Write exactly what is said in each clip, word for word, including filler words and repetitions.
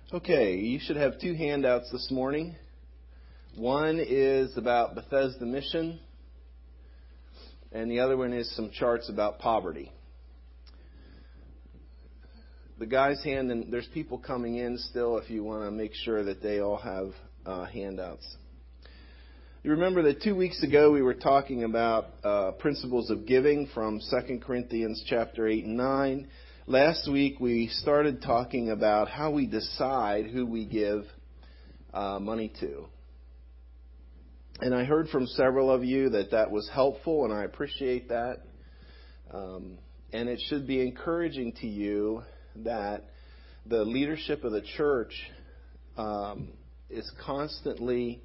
Okay, you should have two handouts this morning. One is about Bethesda Mission, and the other one is some charts about poverty. The guy's hand, and there's people coming in still if you want to make sure that they all have uh, handouts. You remember that two weeks ago we were talking about uh, principles of giving from Second Corinthians chapter eight and nine. Last week we started talking about how we decide who we give uh, money to. And I heard from several of you that that was helpful, and I appreciate that. Um, and it should be encouraging to you that the leadership of the church um, is constantly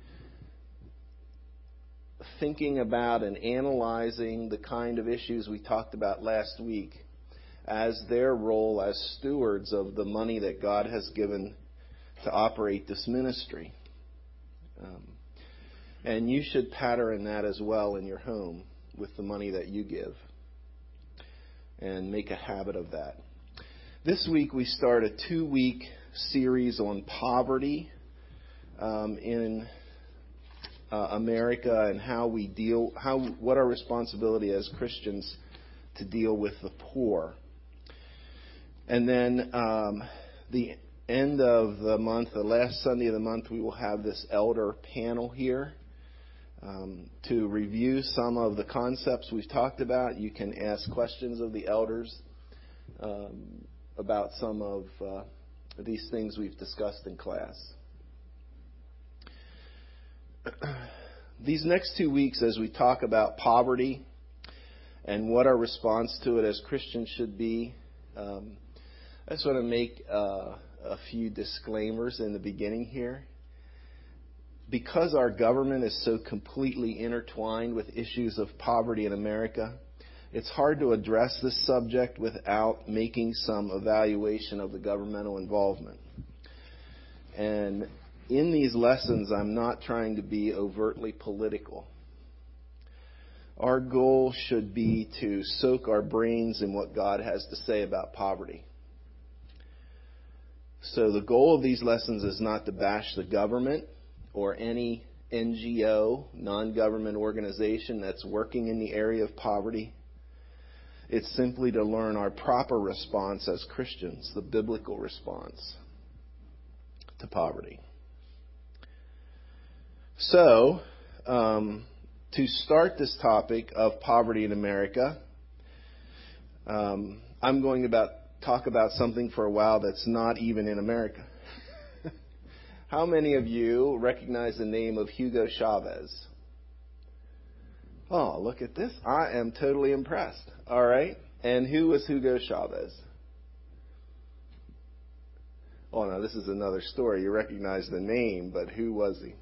thinking about and analyzing the kind of issues we talked about last week as their role as stewards of the money that God has given to operate this ministry. Um, and you should pattern that as well in your home with the money that you give and make a habit of that. This week we start a two-week series on poverty um, in uh, America and how we deal, how what our responsibility as Christians to deal with the poor. And then um, the end of the month, the last Sunday of the month, we will have this elder panel here um, to review some of the concepts we've talked about. You can ask questions of the elders um, about some of uh, these things we've discussed in class. These next two weeks, as we talk about poverty and what our response to it as Christians should be, um, I just want to make uh, a few disclaimers in the beginning here. Because our government is so completely intertwined with issues of poverty in America, it's hard to address this subject without making some evaluation of the governmental involvement. And in these lessons, I'm not trying to be overtly political. Our goal should be to soak our brains in what God has to say about poverty. So the goal of these lessons is not to bash the government or any N G O, non-government organization that's working in the area of poverty. It's simply to learn our proper response as Christians, the biblical response to poverty. So, um, to start this topic of poverty in America, um, I'm going to about talk about something for a while that's not even in America. How many of you recognize the name of Hugo Chavez? Oh, look at this. I am totally impressed. All right. And who was Hugo Chavez? Oh, no, this is another story. You recognize the name, but who was he?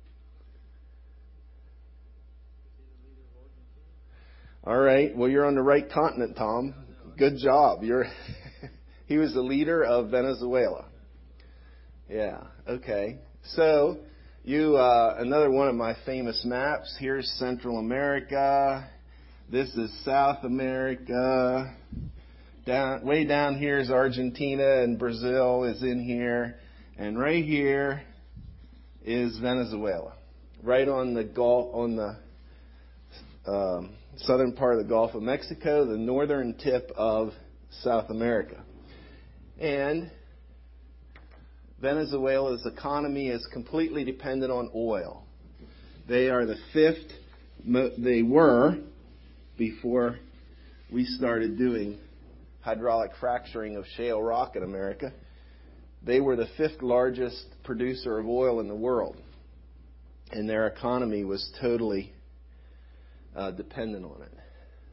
All right. Well, you're on the right continent, Tom. Good job. You're he was the leader of Venezuela. Yeah. Okay. So, you uh, another one of my famous maps. Here's Central America. This is South America. Down way down here is Argentina, and Brazil is in here, and right here is Venezuela. Right on the Gulf, on the um, southern part of the Gulf of Mexico, the northern tip of South America. And Venezuela's economy is completely dependent on oil. They are the fifth, they were, before we started doing hydraulic fracturing of shale rock in America, they were the fifth largest producer of oil in the world. And their economy was totally uh, dependent on it.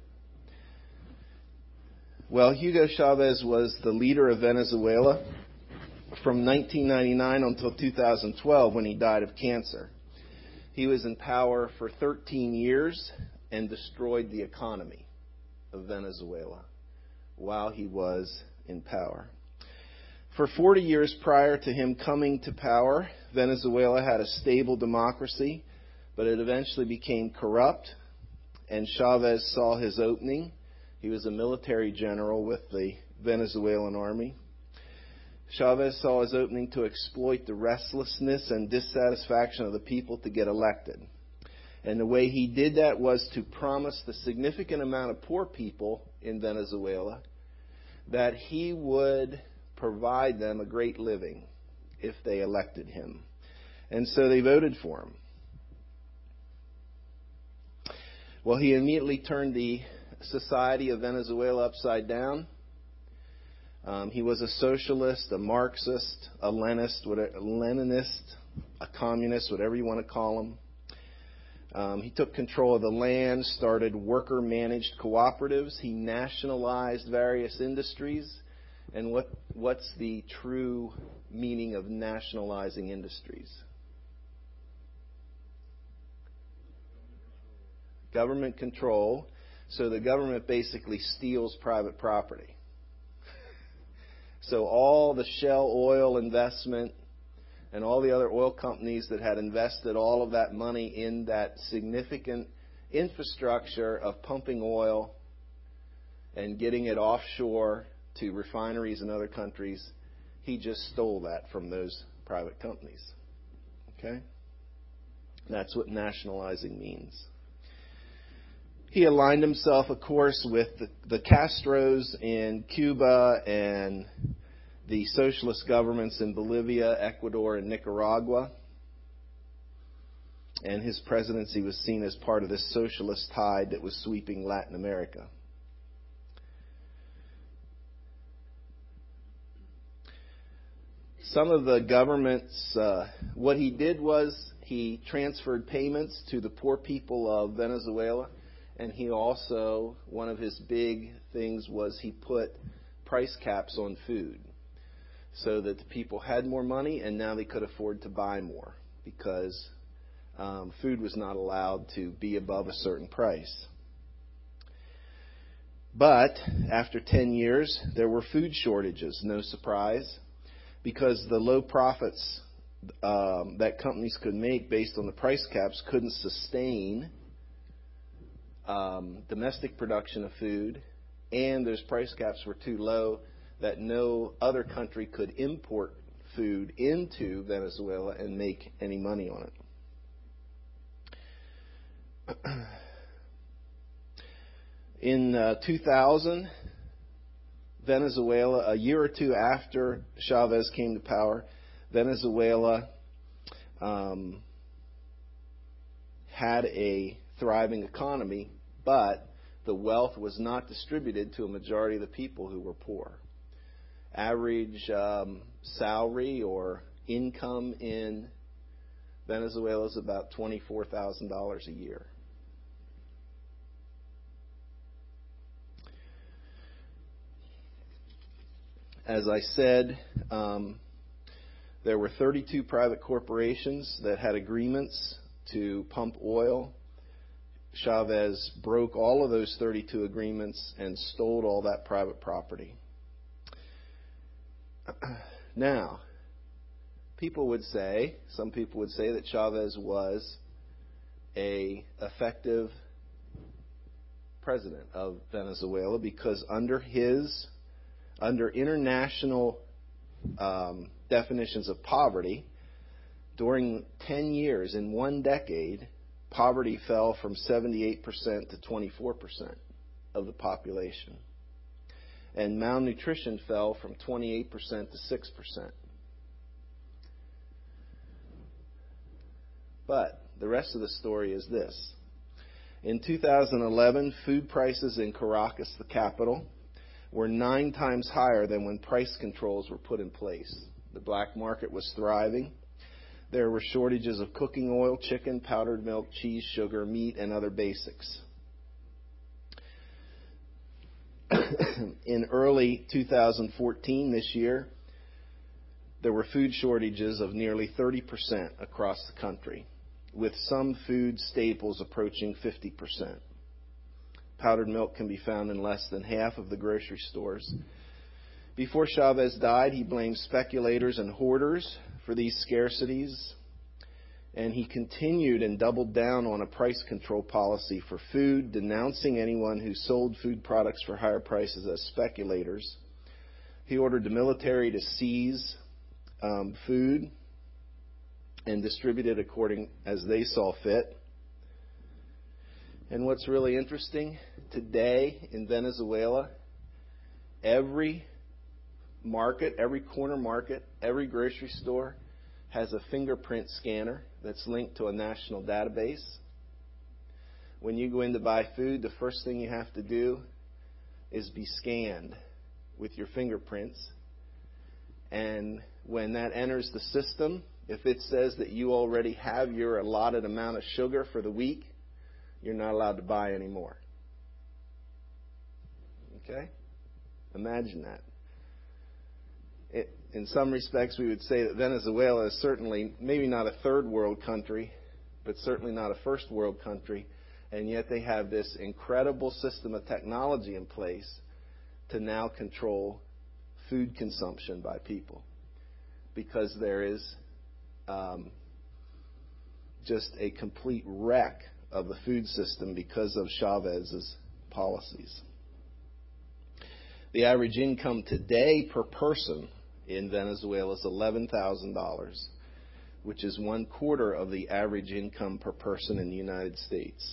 Well, Hugo Chavez was the leader of Venezuela from nineteen ninety-nine until two thousand twelve when he died of cancer. He was in power for thirteen years and destroyed the economy of Venezuela while he was in power. For forty years prior to him coming to power, Venezuela had a stable democracy, but it eventually became corrupt, and Chavez saw his opening. He was a military general with the Venezuelan army. Chavez saw his opening to exploit the restlessness and dissatisfaction of the people to get elected. And the way he did that was to promise the significant amount of poor people in Venezuela that he would provide them a great living if they elected him. And so they voted for him. Well, he immediately turned the society of Venezuela upside down. Um, he was a socialist, a Marxist, a Leninist, a Leninist, a communist, whatever you want to call him. Um, he took control of the land, started worker-managed cooperatives. He nationalized various industries. And what what's the true meaning of nationalizing industries? Government control. So the government basically steals private property. So all the Shell oil investment and all the other oil companies that had invested all of that money in that significant infrastructure of pumping oil and getting it offshore to refineries in other countries, he just stole that from those private companies. Okay? That's what nationalizing means. He aligned himself, of course, with the, the Castros in Cuba and the socialist governments in Bolivia, Ecuador, and Nicaragua. And his presidency was seen as part of this socialist tide that was sweeping Latin America. Some of the governments, uh, what he did was he transferred payments to the poor people of Venezuela. And he also, one of his big things was he put price caps on food so that the people had more money and now they could afford to buy more because um, food was not allowed to be above a certain price. But after ten years, there were food shortages, no surprise, because the low profits um, that companies could make based on the price caps couldn't sustain Um, domestic production of food, and those price caps were too low that no other country could import food into Venezuela and make any money on it. In uh, two thousand, Venezuela, a year or two after Chavez came to power, Venezuela um, had a thriving economy, but the wealth was not distributed to a majority of the people who were poor. Average um, salary or income in Venezuela is about twenty-four thousand dollars a year. As I said, um, there were thirty-two private corporations that had agreements to pump oil. Chavez broke all of those thirty-two agreements and stole all that private property. Now, people would say, some people would say that Chavez was a effective president of Venezuela because under his, under international um, definitions of poverty, during ten years, in one decade, poverty fell from seventy-eight percent to twenty-four percent of the population. And malnutrition fell from twenty-eight percent to six percent. But the rest of the story is this. In two thousand eleven, food prices in Caracas, the capital, were nine times higher than when price controls were put in place. The black market was thriving. There were shortages of cooking oil, chicken, powdered milk, cheese, sugar, meat, and other basics. In early two thousand fourteen, this year, there were food shortages of nearly thirty percent across the country, with some food staples approaching fifty percent. Powdered milk can be found in less than half of the grocery stores. Before Chavez died, he blamed speculators and hoarders for these scarcities, and he continued and doubled down on a price control policy for food, denouncing anyone who sold food products for higher prices as speculators. He ordered the military to seize um, food and distribute it according as they saw fit. And what's really interesting, today in Venezuela, every market, every corner market, every grocery store has a fingerprint scanner that's linked to a national database. When you go in to buy food, the first thing you have to do is be scanned with your fingerprints. And when that enters the system, if it says that you already have your allotted amount of sugar for the week, you're not allowed to buy any more. Okay? Imagine that. It, in some respects, we would say that Venezuela is certainly, maybe not a third world country, but certainly not a first world country. And yet they have this incredible system of technology in place to now control food consumption by people. Because there is um, just a complete wreck of the food system because of Chavez's policies. The average income today per person in Venezuela is eleven thousand dollars, which is one quarter of the average income per person in the United States.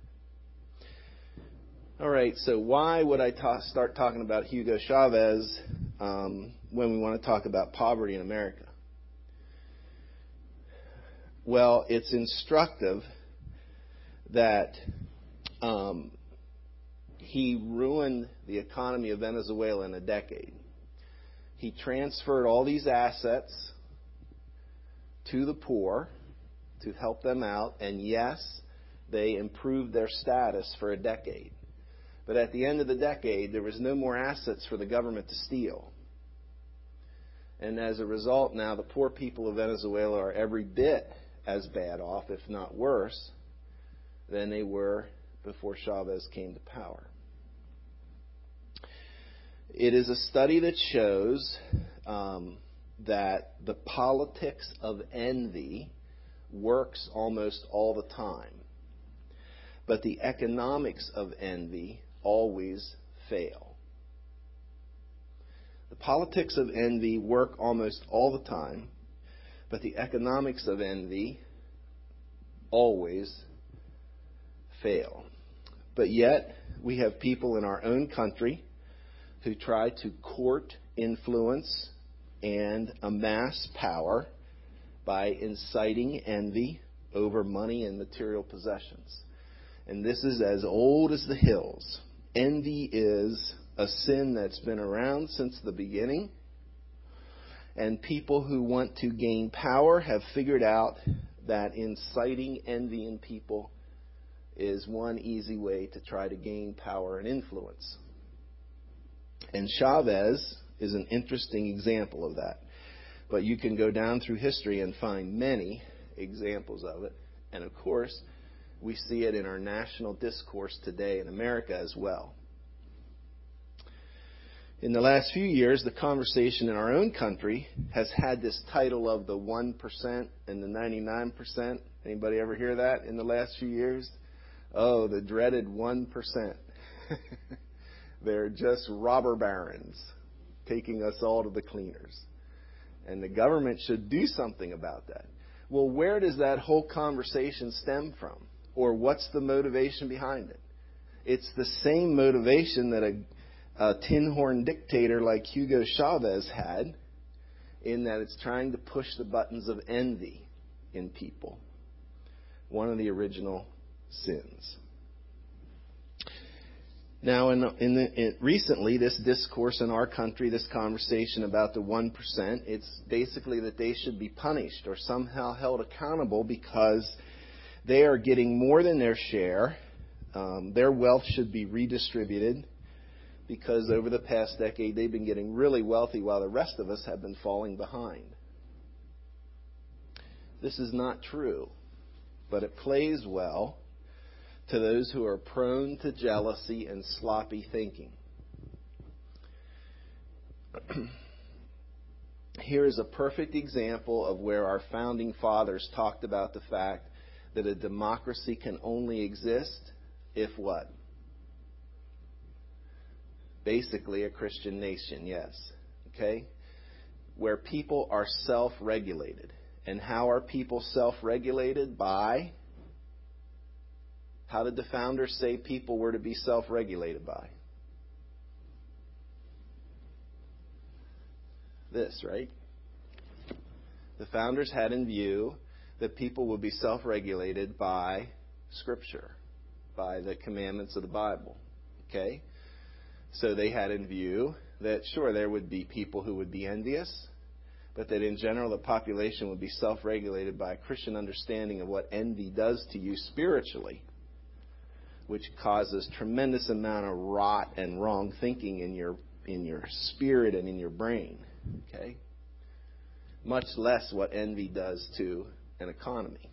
All right, so why would I ta- start talking about Hugo Chavez um, when we want to talk about poverty in America? Well, it's instructive that um, he ruined the economy of Venezuela in a decade. He transferred all these assets to the poor to help them out, and yes, they improved their status for a decade. But at the end of the decade, there was no more assets for the government to steal. And as a result, now the poor people of Venezuela are every bit as bad off, if not worse, than they were before Chavez came to power. It is a study that shows um, that the politics of envy works almost all the time, but the economics of envy always fail. The politics of envy work almost all the time, but the economics of envy always fail. But yet, we have people in our own country who try to court influence and amass power by inciting envy over money and material possessions. And this is as old as the hills. Envy is a sin that's been around since the beginning. And people who want to gain power have figured out that inciting envy in people is one easy way to try to gain power and influence. And Chavez is an interesting example of that. But you can go down through history and find many examples of it. And of course, we see it in our national discourse today in America as well. In the last few years, the conversation in our own country has had this title of the one percent and the ninety-nine percent. Anybody ever hear that in the last few years? Oh, the dreaded one percent. They're just robber barons taking us all to the cleaners. And the government should do something about that. Well, where does that whole conversation stem from? Or what's the motivation behind it? It's the same motivation that a, a tin horn dictator like Hugo Chavez had, in that it's trying to push the buttons of envy in people. One of the original sins. Now, in, in the, in, recently, this discourse in our country, this conversation about the one percent, it's basically that they should be punished or somehow held accountable because they are getting more than their share. Um, their wealth should be redistributed because over the past decade, they've been getting really wealthy while the rest of us have been falling behind. This is not true, but it plays well to those who are prone to jealousy and sloppy thinking. Here is a perfect example of where our founding fathers talked about the fact that a democracy can only exist if what? Basically a Christian nation, yes. okay, where people are self-regulated. And how are people self-regulated? By, how did the founders say people were to be self-regulated by? This, right? The founders had in view that people would be self-regulated by Scripture, by the commandments of the Bible. Okay? So they had in view that, sure, there would be people who would be envious, but that in general the population would be self-regulated by a Christian understanding of what envy does to you spiritually, which causes tremendous amount of rot and wrong thinking in your in your spirit and in your brain. Okay? Much less what envy does to an economy.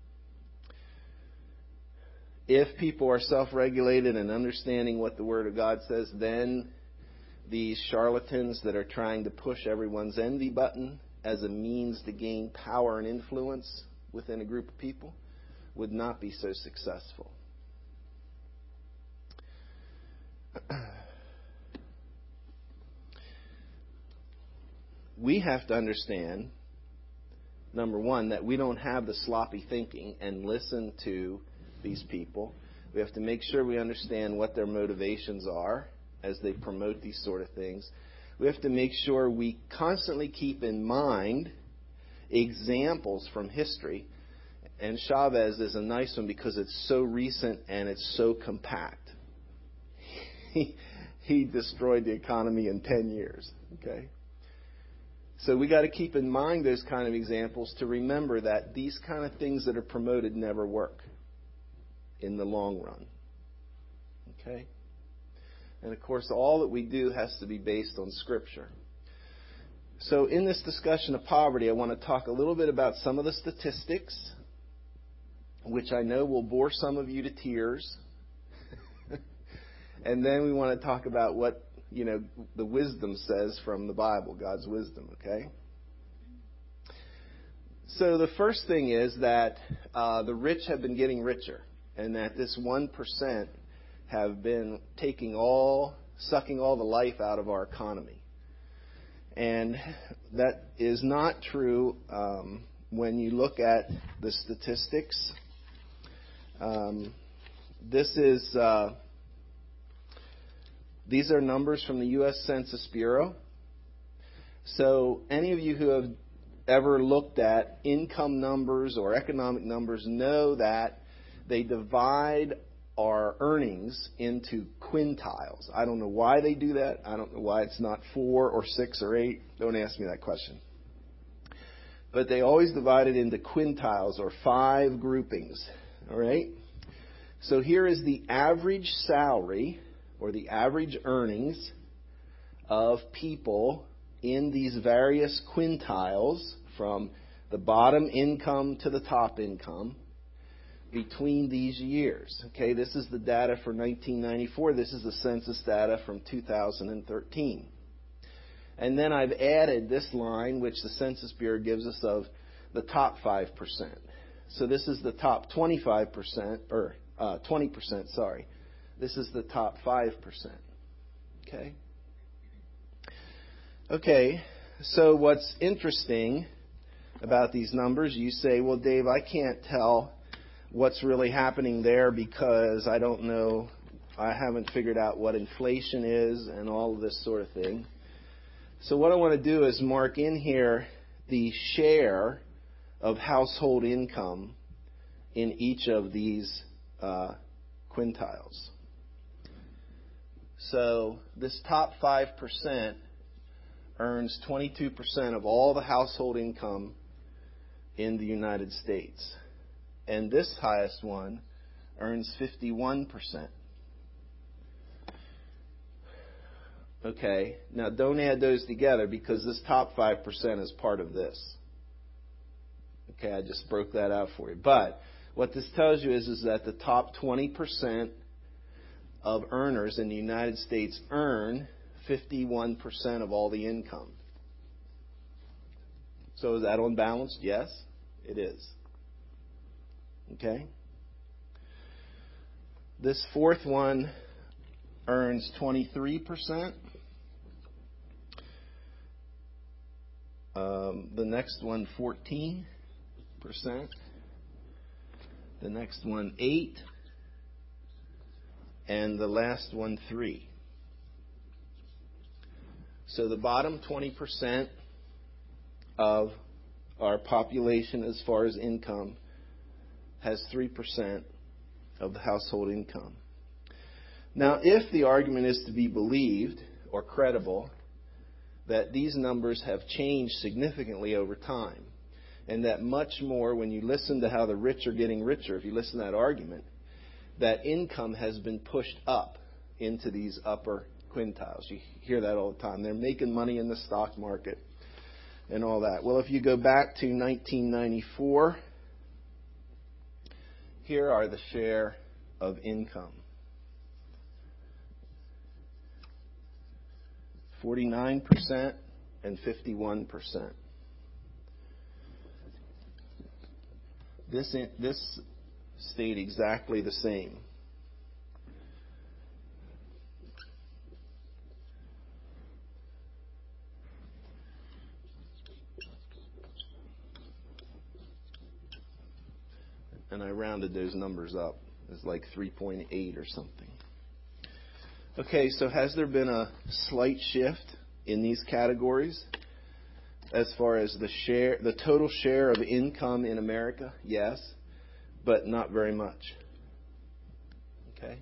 If people are self-regulated and understanding what the Word of God says, then these charlatans that are trying to push everyone's envy button as a means to gain power and influence within a group of people would not be so successful. We have to understand, number one, that we don't have the sloppy thinking and listen to these people. We have to make sure we understand what their motivations are as they promote these sort of things. We have to make sure we constantly keep in mind examples from history. And Chavez is a nice one because it's so recent and it's so compact. He, he destroyed the economy in ten years. Okay? So we got to keep in mind those kind of examples to remember that these kind of things that are promoted never work in the long run. Okay? And of course, all that we do has to be based on Scripture. So in this discussion of poverty, I want to talk a little bit about some of the statistics, which I know will bore some of you to tears. And then we want to talk about what, you know, the wisdom says from the Bible, God's wisdom, okay? So the first thing is that uh, the rich have been getting richer, and that this one percent have been taking all, sucking all the life out of our economy. And that is not true um, when you look at the statistics. Um, this is... Uh, These are numbers from the U S Census Bureau. So any of you who have ever looked at income numbers or economic numbers know that they divide our earnings into quintiles. I don't know why they do that. I don't know why it's not four or six or eight. Don't ask me that question. But they always divide it into quintiles or five groupings. All right? So here is the average salary or the average earnings of people in these various quintiles from the bottom income to the top income between these years. Okay, this is the data for nineteen ninety-four. This is the census data from two thousand thirteen. And then I've added this line, which the Census Bureau gives us, of the top five percent. So this is the top twenty-five percent, or uh, twenty percent, sorry. This is the top five percent. Okay? Okay, so what's interesting about these numbers, you say, well, Dave, I can't tell what's really happening there because I don't know, I haven't figured out what inflation is and all of this sort of thing. So what I want to do is mark in here the share of household income in each of these uh, quintiles. So this top five percent earns twenty-two percent of all the household income in the United States. And this highest one earns fifty-one percent. Okay, now don't add those together because this top five percent is part of this. Okay, I just broke that out for you. But what this tells you is, is that the top twenty percent of earners in the United States earn fifty-one percent of all the income. So is that unbalanced? Yes, it is. Okay? This fourth one earns twenty-three percent. Um, the next one, fourteen percent. The next one, eight. And the last one, three. So the bottom twenty percent of our population as far as income has three percent of the household income. Now, if the argument is to be believed or credible, that these numbers have changed significantly over time, and that much more, when you listen to how the rich are getting richer, if you listen to that argument, that income has been pushed up into these upper quintiles. You hear that all the time. They're making money in the stock market and all that. Well, if you go back to nineteen ninety-four, here are the share of income. forty-nine percent and fifty-one percent. This, this stayed exactly the same. And I rounded those numbers up. It's like three point eight or something. Okay, so has there been a slight shift in these categories as far as the share, the total share of income in America? Yes, but not very much. Okay?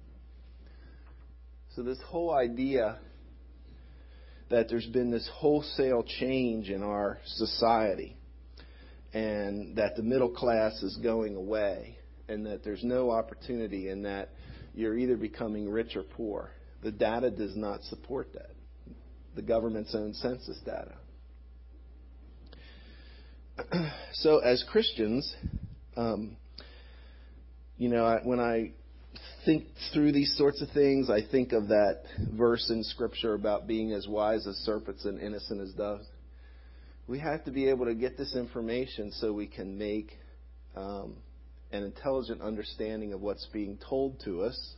So this whole idea that there's been this wholesale change in our society and that the middle class is going away and that there's no opportunity and that you're either becoming rich or poor. The data does not support that. The government's own census data. So as Christians, um, you know, I, when I think through these sorts of things, I think of that verse in Scripture about being as wise as serpents and innocent as doves. We have to be able to get this information so we can make um, an intelligent understanding of what's being told to us.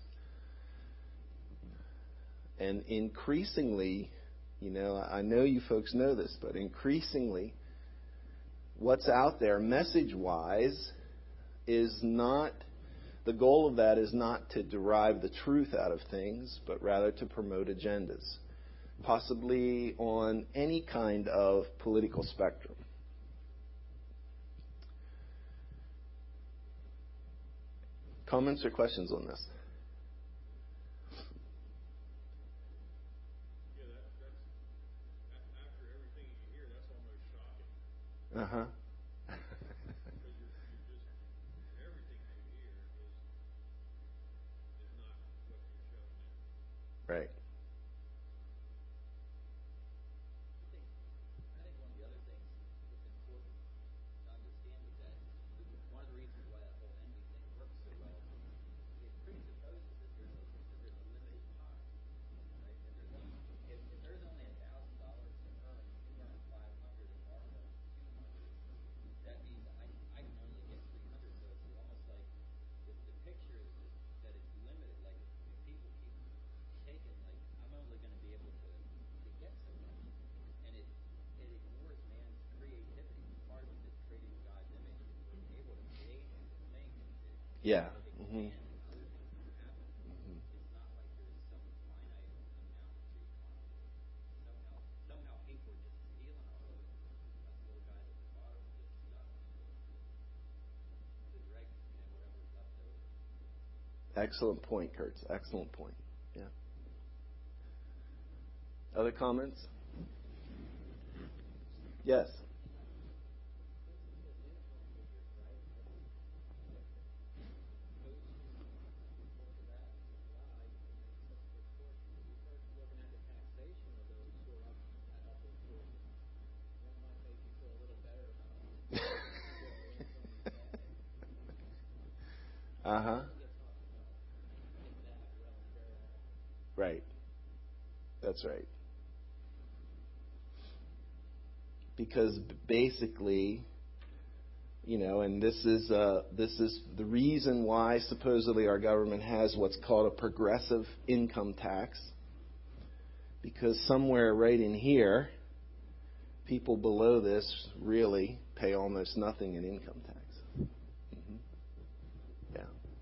And increasingly, you know, I know you folks know this, but increasingly, what's out there message-wise is not, the goal of that is not to derive the truth out of things, but rather to promote agendas, possibly on any kind of political spectrum. Comments or questions on this? Yeah, that, that's, after everything you hear, that's almost shocking. Uh-huh. Because you're, you're just, everything you hear is, is not what you're showing now. Right. Yeah. Mm-hmm. Excellent point, Kurtz. Excellent point. Yeah. Other comments? Yes. Uh-huh. Right. That's right. Because basically, you know, and this is uh, this is the reason why supposedly our government has what's called a progressive income tax. Because somewhere right in here, people below this really pay almost nothing in income tax. Mm-hmm. Yeah.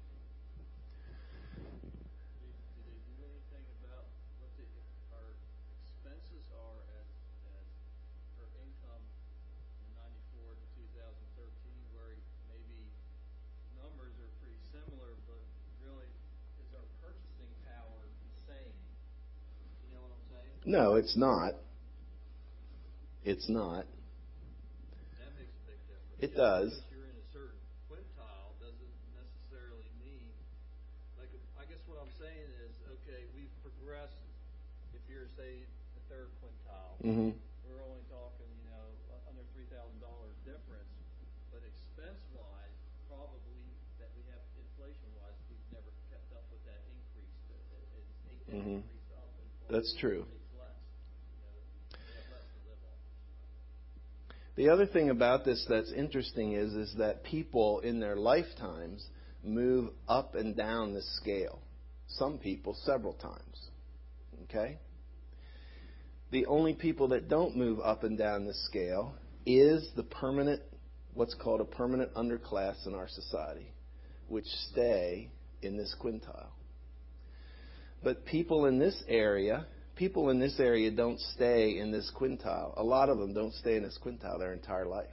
Do they do anything about what the, our expenses are as, as per income in ninety-four to two thousand thirteen, where maybe numbers are pretty similar, but really is our purchasing power the same? You know what I'm saying? No, it's not. It's not. That makes a big difference. It does. If you're in a certain quintile, doesn't necessarily mean, like, I guess what I'm saying is, okay, we've progressed. If you're, say, the third quintile, Mm-hmm. we're only talking, you know, under three thousand dollars difference, but expense-wise, probably that we have inflation-wise, we've never kept up with that increase. It, it, it's ate that Mm-hmm. increase up. And That's true. It's less. You know, we have less to live on. The other thing about this that's interesting is, is that people in their lifetimes move up and down the scale. Some people several times. Okay? The only people that don't move up and down the scale is the permanent, what's called a permanent underclass in our society, which stay in this quintile. But people in this area, people in this area don't stay in this quintile. A lot of them don't stay in this quintile their entire life.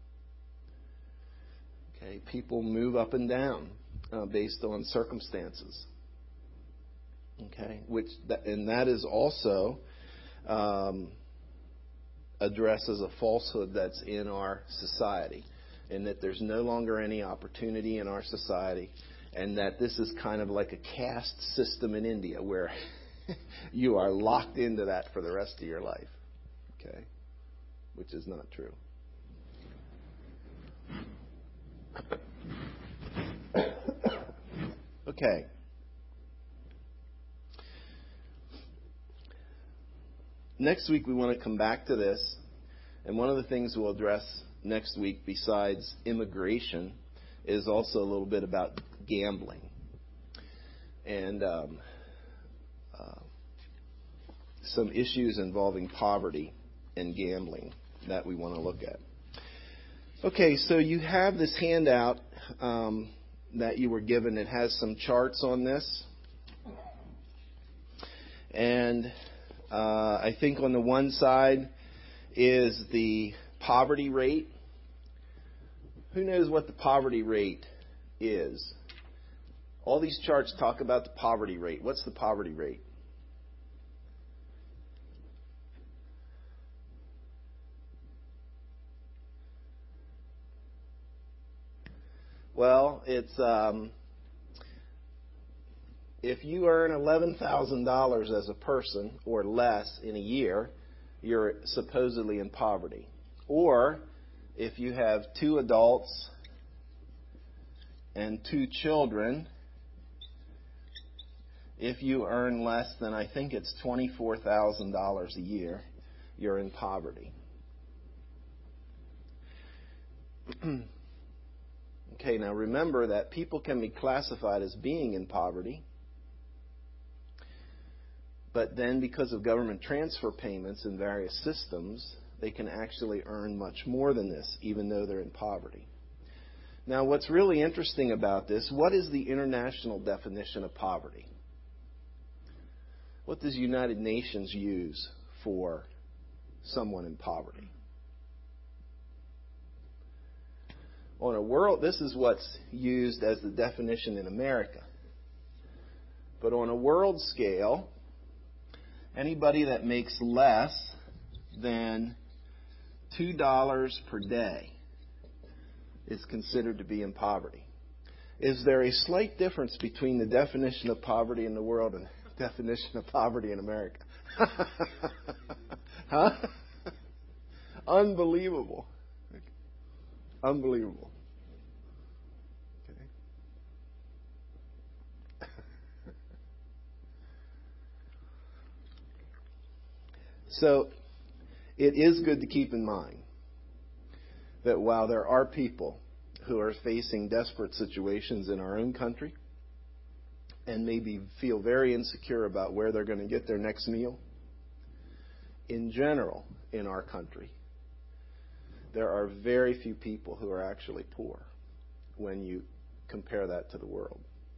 Okay, people move up and down uh, based on circumstances. Okay, which that, and that is also um, addresses a falsehood that's in our society, in that there's no longer any opportunity in our society, and that this is kind of like a caste system in India where you are locked into that for the rest of your life. Okay, which is not true. Okay. Next week we want to come back to this, and one of the things we'll address next week besides immigration is also a little bit about gambling and um, uh, some issues involving poverty and gambling that we want to look at. Okay, so you have this handout um, that you were given. It has some charts on this. And uh, I think on the one side is the poverty rate. Who knows what the poverty rate is? All these charts talk about the poverty rate. What's the poverty rate? Well, it's um, if you earn eleven thousand dollars as a person or less in a year, you're supposedly in poverty. Or if you have two adults and two children, if you earn less than, I think it's twenty-four thousand dollars a year, you're in poverty. Okay, now remember that people can be classified as being in poverty, but then because of government transfer payments in various systems, they can actually earn much more than this, even though they're in poverty. Now, what's really interesting about this, what is the international definition of poverty? What does United Nations use for someone in poverty? On a world, this is what's used as the definition in America. But on a world scale, anybody that makes less than two dollars per day is considered to be in poverty. Is there a slight difference between the definition of poverty in the world and the definition of poverty in America? Huh? Unbelievable. Unbelievable. Okay. So, it is good to keep in mind that while there are people who are facing desperate situations in our own country and maybe feel very insecure about where they're going to get their next meal, in general, in our country, there are very few people who are actually poor when you compare that to the world.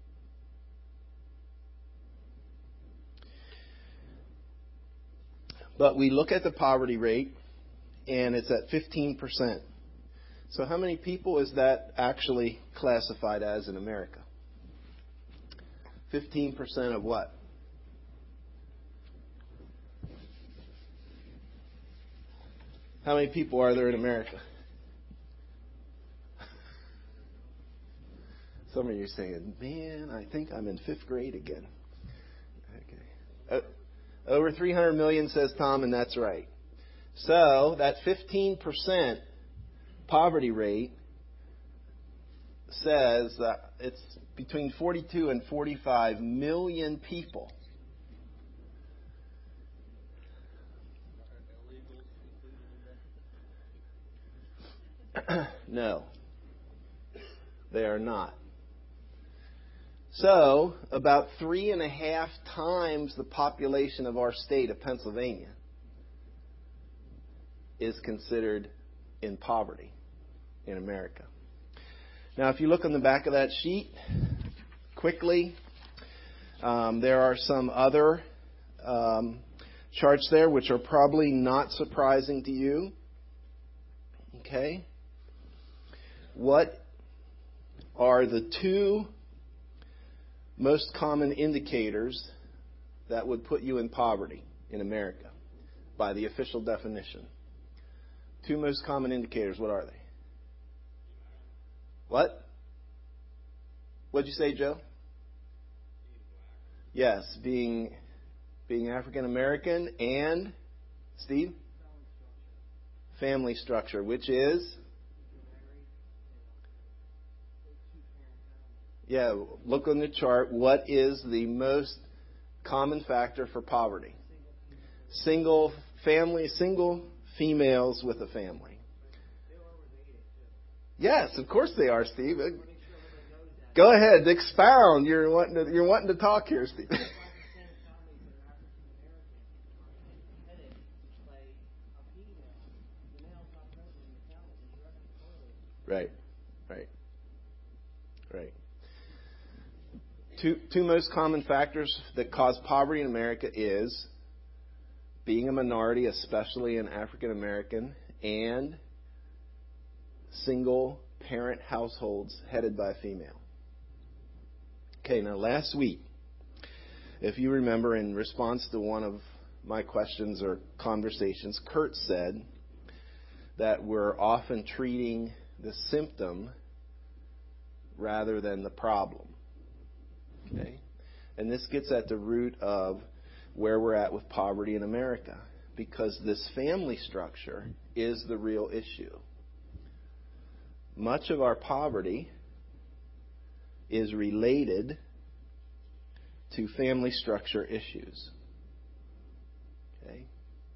But we look at the poverty rate, and it's at fifteen percent. So how many people is that actually classified as in America? fifteen percent of what? How many people are there in America? Some of you are saying, man, I think I'm in fifth grade again. Okay. Uh, over three hundred million, says Tom, and that's right. So that fifteen percent poverty rate says that it's between forty-two and forty-five million people. No, they are not. So, about three and a half times the population of our state of Pennsylvania is considered in poverty in America. Now, if you look on the back of that sheet, quickly, um, there are some other um, charts there which are probably not surprising to you. Okay? What are the two most common indicators that would put you in poverty in America by the official definition? Two most common indicators, what are they? What? What'd you say, Joe? Yes, being being African American and Steve? Family structure, which is? Yeah, look on the chart. What is the most common factor for poverty? Single family, single females with a family. Yes, of course they are, Steve. Go ahead, expound. You're wanting to, you're wanting to talk here, Steve. Right, right, right. Two, two most common factors that cause poverty in America is being a minority, especially in African American, and single parent households headed by a female. Okay, now last week, if you remember, in response to one of my questions or conversations, Kurt said that we're often treating the symptom rather than the problem. Okay? And this gets at the root of where we're at with poverty in America, because this family structure is the real issue. Much of our poverty is related to family structure issues. Okay?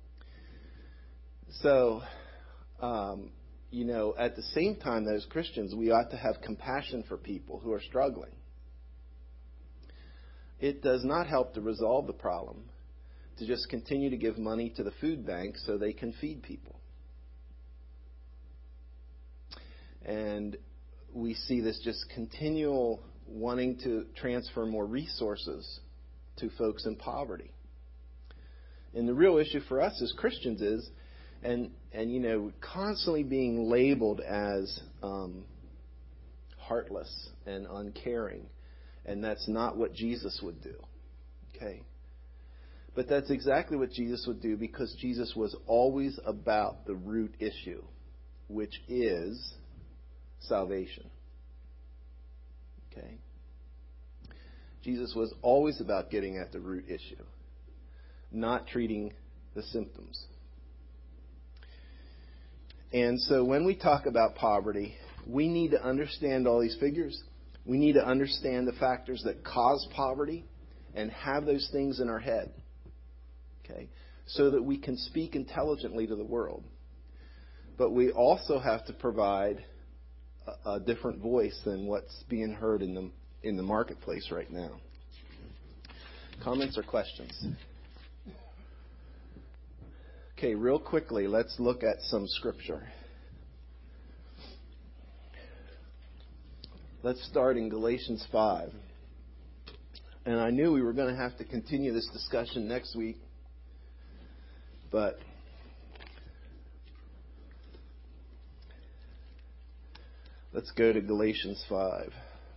So, um, you know, at the same time, as Christians, we ought to have compassion for people who are struggling. It does not help to resolve the problem to just continue to give money to the food bank so they can feed people. And we see this just continual wanting to transfer more resources to folks in poverty. And the real issue for us as Christians is, and, and you know, constantly being labeled as um, heartless and uncaring. And that's not what Jesus would do. Okay? But that's exactly what Jesus would do, because Jesus was always about the root issue, which is salvation. Okay? Jesus was always about getting at the root issue, not treating the symptoms. And so when we talk about poverty, we need to understand all these figures. We need to understand the factors that cause poverty and have those things in our head. Okay? So that we can speak intelligently to the world. But we also have to provide a, a different voice than what's being heard in the in the marketplace right now. Comments or questions? Okay, real quickly, let's look at some scripture. Let's start in Galatians five. And I knew we were going to have to continue this discussion next week, but let's go to Galatians five.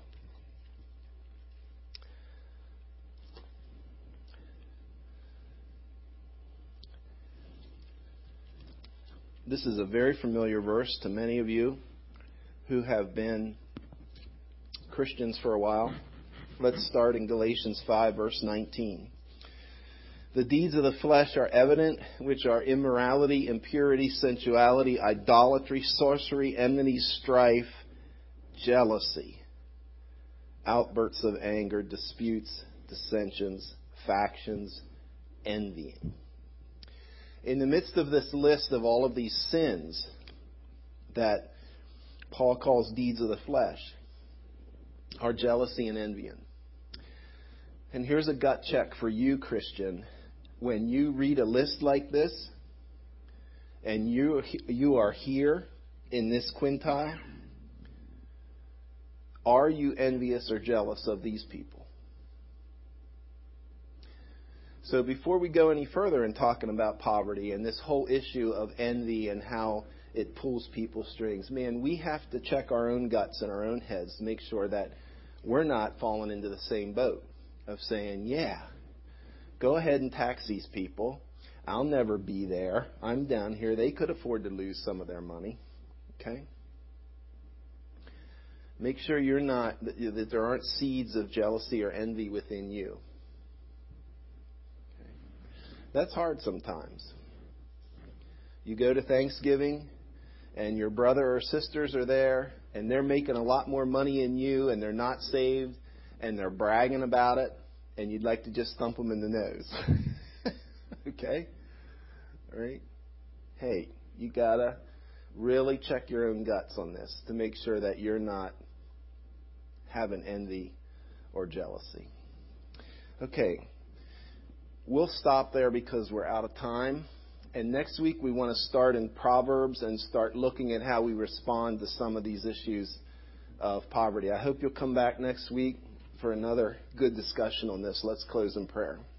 This is a very familiar verse to many of you who have been Christians for a while. Let's start in Galatians five, verse nineteen. The deeds of the flesh are evident, which are immorality, impurity, sensuality, idolatry, sorcery, enmity, strife, jealousy, outbursts of anger, disputes, dissensions, factions, envying. In the midst of this list of all of these sins that Paul calls deeds of the flesh are jealousy and envying. And here's a gut check for you, Christian. When you read a list like this, and you you are here in this quintile, are you envious or jealous of these people? So before we go any further in talking about poverty and this whole issue of envy and how it pulls people's strings, man, we have to check our own guts and our own heads to make sure that we're not falling into the same boat of saying, yeah, go ahead and tax these people. I'll never be there. I'm down here. They could afford to lose some of their money. Okay? Make sure you're not, that there aren't seeds of jealousy or envy within you. Okay? That's hard sometimes. You go to Thanksgiving and your brother or sisters are there and they're making a lot more money than you and they're not saved and they're bragging about it and you'd like to just thump them in the nose. Okay? All right? Hey, you got to really check your own guts on this to make sure that you're not having envy or jealousy. Okay. We'll stop there because we're out of time. And next week we want to start in Proverbs and start looking at how we respond to some of these issues of poverty. I hope you'll come back next week for another good discussion on this. Let's close in prayer.